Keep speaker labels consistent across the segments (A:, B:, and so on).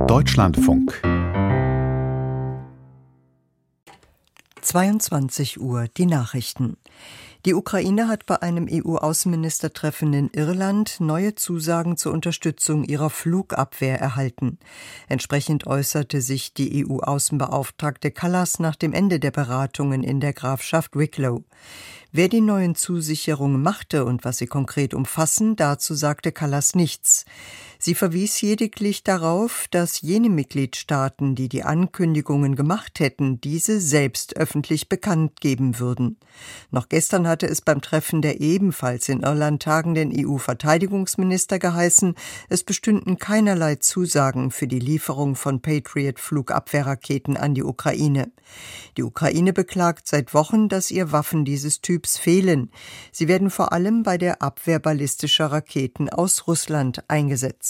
A: Deutschlandfunk
B: 22 Uhr, die Nachrichten. Die Ukraine hat bei einem EU-Außenministertreffen in Irland neue Zusagen zur Unterstützung ihrer Flugabwehr erhalten. Entsprechend äußerte sich die EU-Außenbeauftragte Kallas nach dem Ende der Beratungen in der Grafschaft Wicklow. Wer die neuen Zusicherungen machte und was sie konkret umfassen, dazu sagte Kallas nichts. Sie verwies lediglich darauf, dass jene Mitgliedstaaten, die die Ankündigungen gemacht hätten, diese selbst öffentlich bekannt geben würden. Noch gestern hatte es beim Treffen der ebenfalls in Irland tagenden EU-Verteidigungsminister geheißen, es bestünden keinerlei Zusagen für die Lieferung von Patriot-Flugabwehrraketen an die Ukraine. Die Ukraine beklagt seit Wochen, dass ihr Waffen dieses Typs fehlen. Sie werden vor allem bei der Abwehr ballistischer Raketen aus Russland eingesetzt.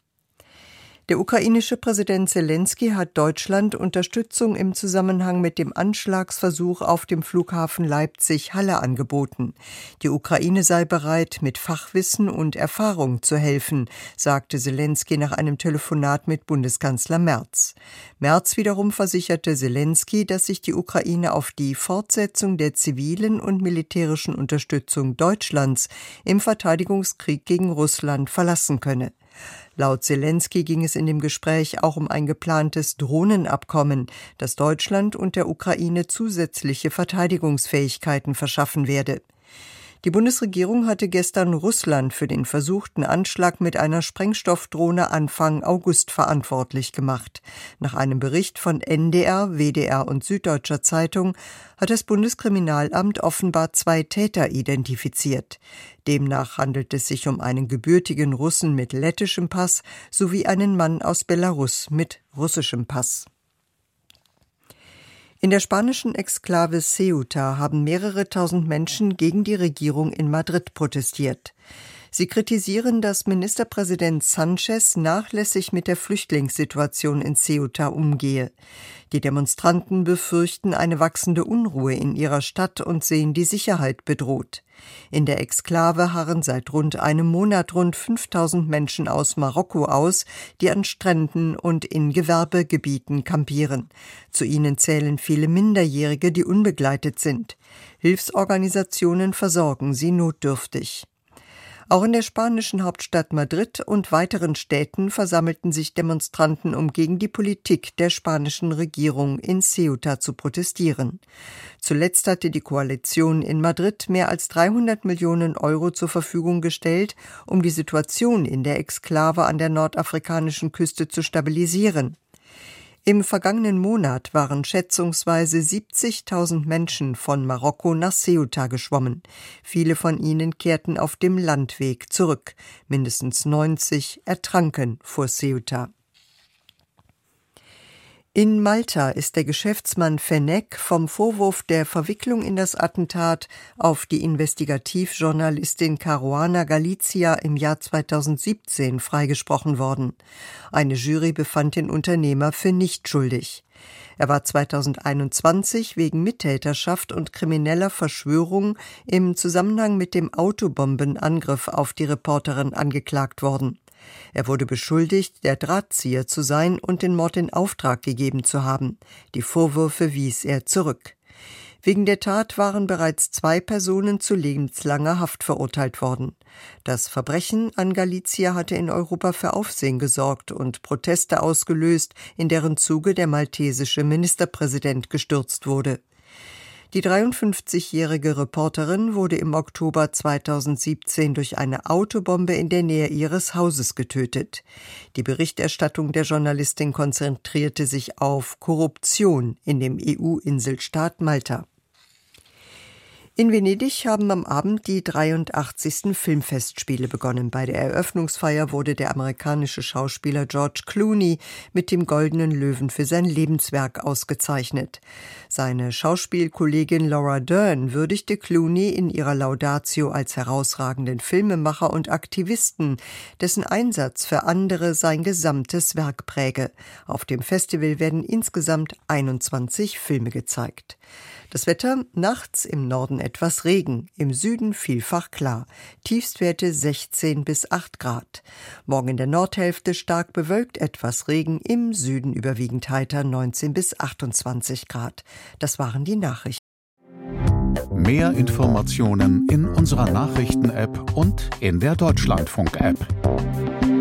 B: Der ukrainische Präsident Selenskyj hat Deutschland Unterstützung im Zusammenhang mit dem Anschlagsversuch auf dem Flughafen Leipzig-Halle angeboten. Die Ukraine sei bereit, mit Fachwissen und Erfahrung zu helfen, sagte Selenskyj nach einem Telefonat mit Bundeskanzler Merz. Merz wiederum versicherte Selenskyj, dass sich die Ukraine auf die Fortsetzung der zivilen und militärischen Unterstützung Deutschlands im Verteidigungskrieg gegen Russland verlassen könne. Laut Selenskyj ging es in dem Gespräch auch um ein geplantes Drohnenabkommen, das Deutschland und der Ukraine zusätzliche Verteidigungsfähigkeiten verschaffen werde. Die Bundesregierung hatte gestern Russland für den versuchten Anschlag mit einer Sprengstoffdrohne Anfang August verantwortlich gemacht. Nach einem Bericht von NDR, WDR und Süddeutscher Zeitung hat das Bundeskriminalamt offenbar 2 Täter identifiziert. Demnach handelt es sich um einen gebürtigen Russen mit lettischem Pass sowie einen Mann aus Belarus mit russischem Pass. In der spanischen Exklave Ceuta haben mehrere tausend Menschen gegen die Regierung in Madrid protestiert. Sie kritisieren, dass Ministerpräsident Sánchez nachlässig mit der Flüchtlingssituation in Ceuta umgehe. Die Demonstranten befürchten eine wachsende Unruhe in ihrer Stadt und sehen die Sicherheit bedroht. In der Exklave harren seit rund einem Monat rund 5000 Menschen aus Marokko aus, die an Stränden und in Gewerbegebieten kampieren. Zu ihnen zählen viele Minderjährige, die unbegleitet sind. Hilfsorganisationen versorgen sie notdürftig. Auch in der spanischen Hauptstadt Madrid und weiteren Städten versammelten sich Demonstranten, um gegen die Politik der spanischen Regierung in Ceuta zu protestieren. Zuletzt hatte die Koalition in Madrid mehr als 300 Millionen Euro zur Verfügung gestellt, um die Situation in der Exklave an der nordafrikanischen Küste zu stabilisieren. Im vergangenen Monat waren schätzungsweise 70.000 Menschen von Marokko nach Ceuta geschwommen. Viele von ihnen kehrten auf dem Landweg zurück. Mindestens 90 ertranken vor Ceuta. In Malta ist der Geschäftsmann Fenech vom Vorwurf der Verwicklung in das Attentat auf die Investigativjournalistin Caruana Galizia im Jahr 2017 freigesprochen worden. Eine Jury befand den Unternehmer für nicht schuldig. Er war 2021 wegen Mittäterschaft und krimineller Verschwörung im Zusammenhang mit dem Autobombenangriff auf die Reporterin angeklagt worden. Er wurde beschuldigt, der Drahtzieher zu sein und den Mord in Auftrag gegeben zu haben. Die Vorwürfe wies er zurück. Wegen der Tat waren bereits 2 Personen zu lebenslanger Haft verurteilt worden. Das Verbrechen an Galizia hatte in Europa für Aufsehen gesorgt und Proteste ausgelöst, in deren Zuge der maltesische Ministerpräsident gestürzt wurde. Die 53-jährige Reporterin wurde im Oktober 2017 durch eine Autobombe in der Nähe ihres Hauses getötet. Die Berichterstattung der Journalistin konzentrierte sich auf Korruption in dem EU-Inselstaat Malta. In Venedig haben am Abend die 83. Filmfestspiele begonnen. Bei der Eröffnungsfeier wurde der amerikanische Schauspieler George Clooney mit dem Goldenen Löwen für sein Lebenswerk ausgezeichnet. Seine Schauspielkollegin Laura Dern würdigte Clooney in ihrer Laudatio als herausragenden Filmemacher und Aktivisten, dessen Einsatz für andere sein gesamtes Werk präge. Auf dem Festival werden insgesamt 21 Filme gezeigt. Das Wetter: nachts im Norden etwas Regen, im Süden vielfach klar. Tiefstwerte 16 bis 8 Grad. Morgen in der Nordhälfte stark bewölkt, etwas Regen, im Süden überwiegend heiter 19 bis 28 Grad. Das waren die Nachrichten.
A: Mehr Informationen in unserer Nachrichten-App und in der Deutschlandfunk-App.